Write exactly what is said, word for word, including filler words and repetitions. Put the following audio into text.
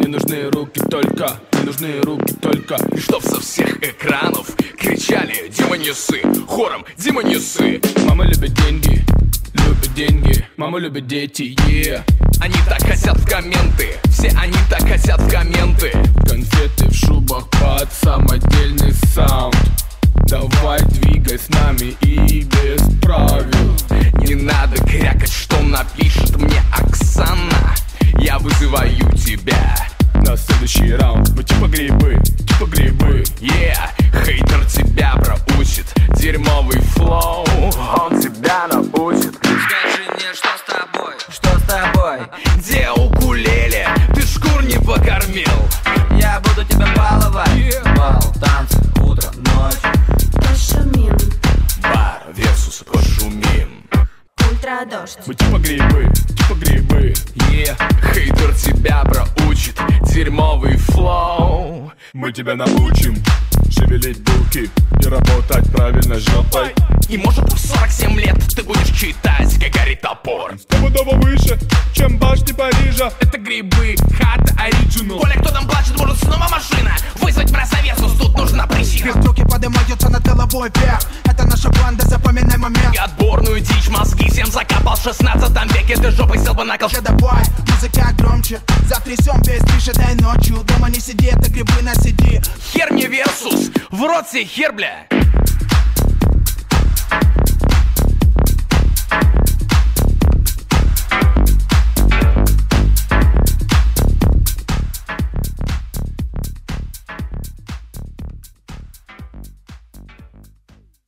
нужны руки только, мне нужны руки только. И чтоб со всех экранов кричали: Дима, не ссы, хором: Дима, не ссы. Мама любит деньги, любит деньги, мама любит дети, yeah. Они так хотят в комменты, все они так хотят в комменты. Конфеты в шубах под самодельный саунд. Давай двигай с нами и без правил. Не надо крякать, что напишет мне Оксана. Я вызываю тебя на следующий раунд. Мы типа грибы, типа грибы, yeah. Хейтер тебя проучит дерьмовый флоу, он тебя научит. Скажи мне, что с тобой? Что с тобой? Где укулеле? Ты шкур не покормил. Я буду тебя баловать, yeah. Бал, танцы, утро, ночь. Пошумим. Бар версус пошумим. Ультрадождь. Мы типа грибы, типа грибы, yeah. Хейтер тебя проучит дерьмовый флоу. Мы тебя научим шевелить булки и работать правильно жопой. И может в сорок семь лет ты будешь читать, как горит топор. Стопудово выше, чем башни Парижа. Это грибы, хата оригинал. Коля, кто там плачет, может снова машина. Вызвать мразовесус, тут нужна причина. Руки поднимаются над головой вверх. Это наша банда, запоминай момент. И отборную дичь мозги всем закопал в шестнадцатом веке. Ты жопой сел бы на кол. Давай, музыка громче. Затрясем весь движ этой ночью. Дома не сиди, это грибы на сиди. Хер мне версус, в рот себе хер, бля.